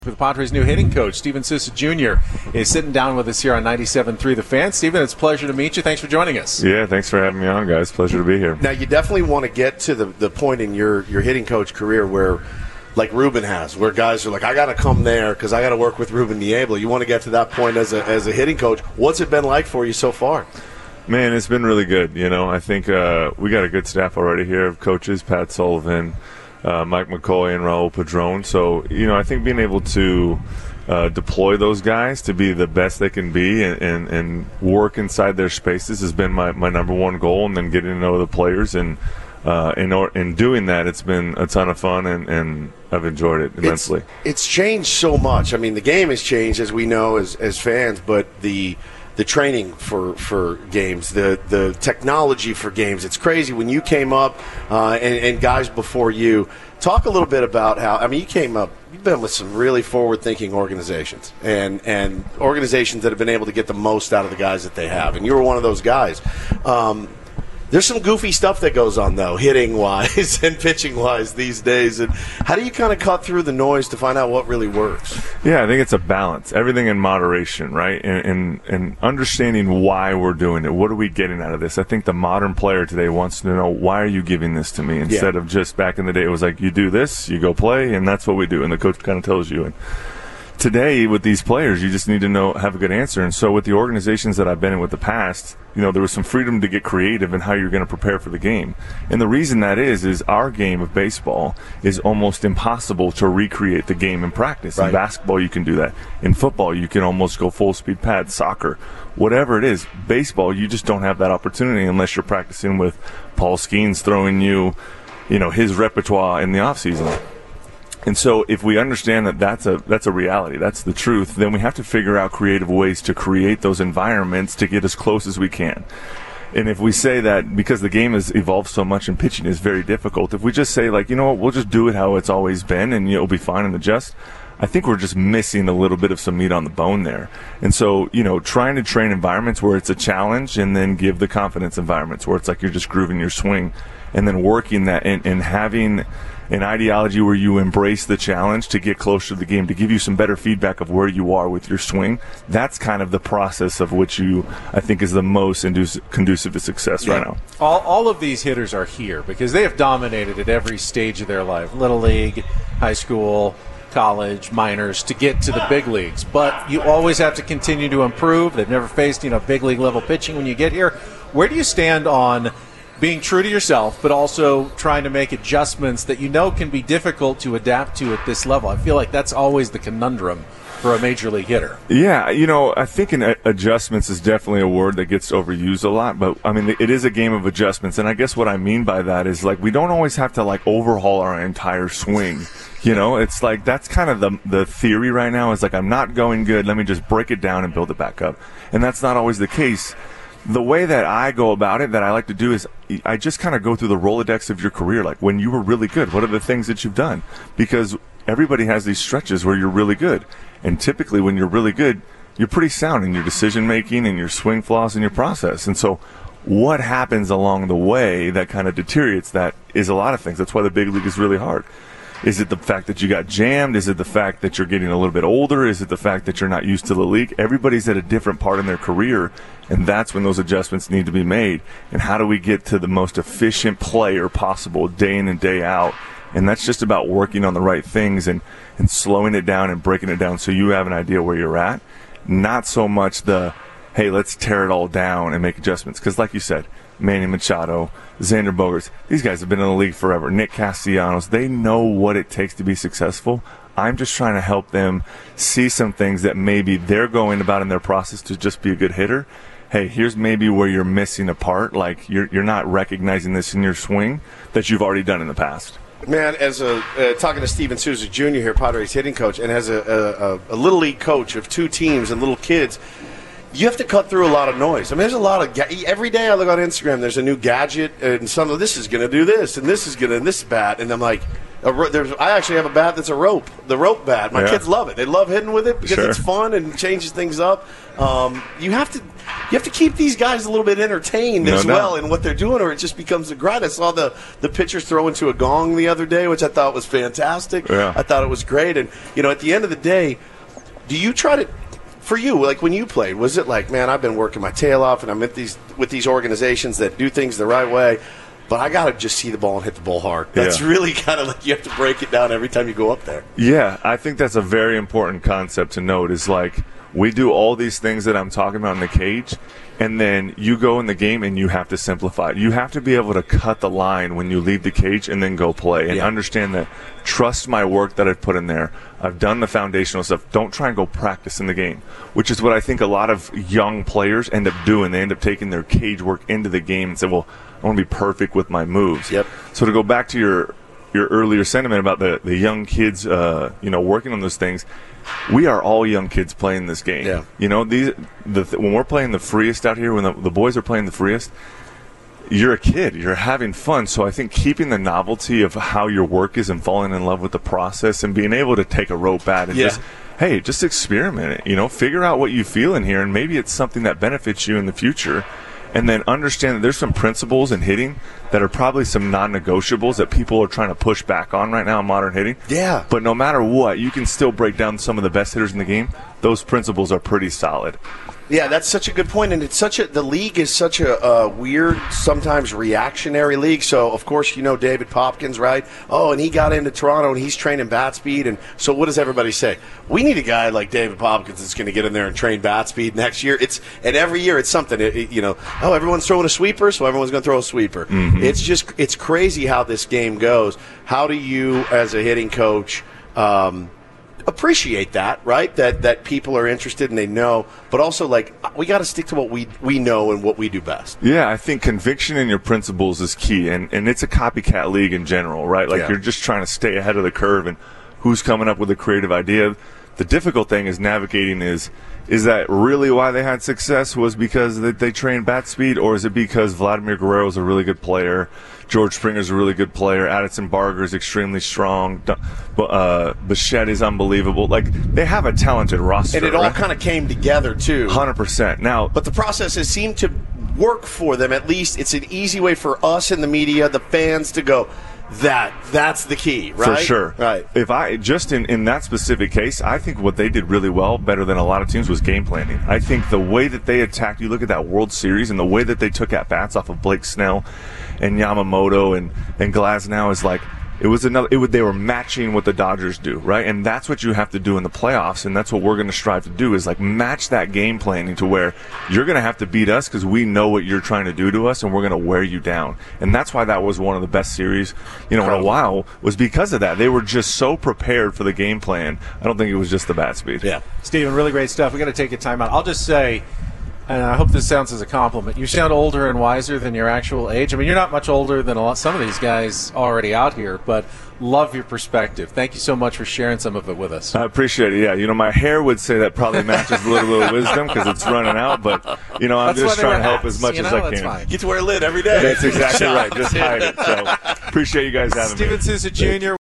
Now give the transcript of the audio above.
The Padres' new hitting coach, Steven Souza Jr., is sitting down with us here on 97.3 The Fan. Steven, it's a pleasure to meet you. Thanks for joining us. Yeah, thanks for having me on, guys. Pleasure to be here. Now, you definitely want to get to the point in your hitting coach career where, like Ruben has, where guys are like, I got to come there because I got to work with Ruben Niebla. You want to get to that point as a hitting coach. What's it been like for you so far? Man, it's been really good. You know, I think we got a good staff already here of coaches, Pat Sullivan, Mike McCoy, and Raul Padron. So, you know, I think being able to deploy those guys to be the best they can be and work inside their spaces has been my number one goal, and then getting to know the players. And in doing that, it's been a ton of fun, and I've enjoyed it immensely. It's changed so much. I mean, the game has changed, as we know as fans, but the training for games, the technology for games, it's crazy. When you came up and guys before you, talk a little bit about how, I mean, you came up, you've been with some really forward-thinking organizations and organizations that have been able to get the most out of the guys that they have, and you were one of those guys. There's some goofy stuff that goes on, though, hitting-wise and pitching-wise these days. And how do you kind of cut through the noise to find out what really works? Yeah, I think it's a balance. Everything in moderation, right? And understanding why we're doing it. What are we getting out of this? I think the modern player today wants to know, why are you giving this to me? Instead of just back in the day, it was like, you do this, you go play, and that's what we do. And the coach kind of tells you. And today, with these players, you just need to have a good answer. And so with the organizations that I've been in with the past, you know, there was some freedom to get creative in how you're going to prepare for the game. And the reason that is our game of baseball is almost impossible to recreate the game in practice. Right. In basketball, you can do that. In football, you can almost go full-speed pads, soccer, whatever it is. Baseball, you just don't have that opportunity unless you're practicing with Paul Skeens throwing you know, his repertoire in the offseason. And so if we understand that that's a reality, that's the truth, then we have to figure out creative ways to create those environments to get as close as we can. And if we say that because the game has evolved so much and pitching is very difficult, if we just say, like, you know what, we'll just do it how it's always been and it'll be fine and adjust, I think we're just missing a little bit of some meat on the bone there. And so, you know, trying to train environments where it's a challenge and then give the confidence environments where it's like you're just grooving your swing, and then working that and having an ideology where you embrace the challenge to get closer to the game, to give you some better feedback of where you are with your swing. That's kind of the process of which I think is the most conducive to success right now. All of these hitters are here because they have dominated at every stage of their life, Little League, high school, college, minors, to get to the big leagues. But you always have to continue to improve. They've never faced, big league level pitching when you get here. Where do you stand on being true to yourself, but also trying to make adjustments that can be difficult to adapt to at this level? I feel like that's always the conundrum for a major league hitter. Yeah, I think adjustments is definitely a word that gets overused a lot, but I mean, it is a game of adjustments. And I guess what I mean by that is, like, we don't always have to overhaul our entire swing. It's like that's kind of the theory right now is like, I'm not going good, let me just break it down and build it back up. And that's not always the case. The way that I go about it, that I like to do, is I just kind of go through the Rolodex of your career. Like, when you were really good, what are the things that you've done? Because everybody has these stretches where you're really good. And typically when you're really good, you're pretty sound in your decision-making and your swing flaws and your process. And so what happens along the way that kind of deteriorates that is a lot of things. That's why the big league is really hard. Is it the fact that you got jammed? Is it the fact that you're getting a little bit older? Is it the fact that you're not used to the league? Everybody's at a different part in their career, and that's when those adjustments need to be made. And how do we get to the most efficient player possible day in and day out? And that's just about working on the right things and slowing it down and breaking it down so you have an idea where you're at. Not so much hey, let's tear it all down and make adjustments. Because like you said, Manny Machado, Xander Bogaerts, these guys have been in the league forever. Nick Castellanos, they know what it takes to be successful. I'm just trying to help them see some things that maybe they're going about in their process to just be a good hitter. Hey, here's maybe where you're missing a part, like you're not recognizing this in your swing that you've already done in the past. Man, as talking to Steven Souza Jr. here, Padres hitting coach, and as a Little League coach of two teams and little kids, you have to cut through a lot of noise. I mean, there's a lot of every day I look on Instagram, there's a new gadget, and this is going to do this, and this is going to this bat, and I'm like, I actually have a bat that's a rope, the rope bat. My kids love it. They love hitting with it because it's fun and changes things up. You have to keep these guys a little bit entertained as well in what they're doing, or it just becomes a grind. I saw the pitchers throw into a gong the other day, which I thought was fantastic. Yeah. I thought it was great. And at the end of the day, do you try to? For you, like when you played, was it like, man, I've been with these organizations that do things the right way, but I got to just see the ball and hit the ball hard. That's really kind of like you have to break it down every time you go up there. Yeah, I think that's a very important concept to note is like we do all these things that I'm talking about in the cage, and then you go in the game and you have to simplify it. You have to be able to cut the line when you leave the cage and then go play and understand that trust my work that I've put in there. I've done the foundational stuff. Don't try and go practice in the game, which is what I think a lot of young players end up doing. They end up taking their cage work into the game and say, well, I want to be perfect with my moves. Yep. So to go back to your earlier sentiment about the young kids, working on those things, we are all young kids playing this game. Yeah. When we're playing the freest out here, when the boys are playing the freest, you're a kid. You're having fun. So I think keeping the novelty of how your work is and falling in love with the process and being able to take a rope bat and just experiment it. Figure out what you feel in here, and maybe it's something that benefits you in the future. And then understand that there's some principles in hitting that are probably some non-negotiables that people are trying to push back on right now in modern hitting. Yeah. But no matter what, you can still break down some of the best hitters in the game. Those principles are pretty solid. Yeah, that's such a good point, and the league is such a weird, sometimes reactionary league. So, of course, David Popkins, right? Oh, and he got into Toronto, and he's training bat speed. And so what does everybody say? We need a guy like David Popkins that's going to get in there and train bat speed next year. And every year it's something. Everyone's throwing a sweeper, so everyone's going to throw a sweeper. Mm-hmm. It's crazy how this game goes. How do you, as a hitting coach, appreciate that, right? That people are interested and they know, but also we got to stick to what we know and what we do best. Yeah, I think conviction in your principles is key, and it's a copycat league in general, right? You're just trying to stay ahead of the curve and who's coming up with a creative idea. The difficult thing is navigating is that really why they had success was because they trained bat speed, or is it because Vladimir Guerrero is a really good player, George Springer's a really good player, Addison Barger is extremely strong, Bichette is unbelievable. They have a talented roster. And it all kind of came together, too. 100%. But the processes seem to work for them. At least it's an easy way for us in the media, the fans, to go, that's the key, right? For sure. Right. If I just in that specific case, I think what they did really well, better than a lot of teams, was game planning. I think the way that they attacked, you look at that World Series and the way that they took at bats off of Blake Snell and Yamamoto and Glasnow is they were matching what the Dodgers do, right? And that's what you have to do in the playoffs, and that's what we're going to strive to do is match that game planning to where you're going to have to beat us because we know what you're trying to do to us, and we're going to wear you down. And that's why that was one of the best series, in a while, was because of that. They were just so prepared for the game plan. I don't think it was just the bat speed. Yeah. Steven, really great stuff. We got to take a timeout. I'll just say, and I hope this sounds as a compliment, you sound older and wiser than your actual age. I mean, you're not much older than some of these guys already out here, but love your perspective. Thank you so much for sharing some of it with us. I appreciate it. Yeah, my hair would say that probably matches a little bit of wisdom because it's running out, but, I'm just trying to help as much as I can. Fine. You get to wear a lid every day. That's exactly right. Just hide it. So appreciate you guys having me. Steven Souza Jr.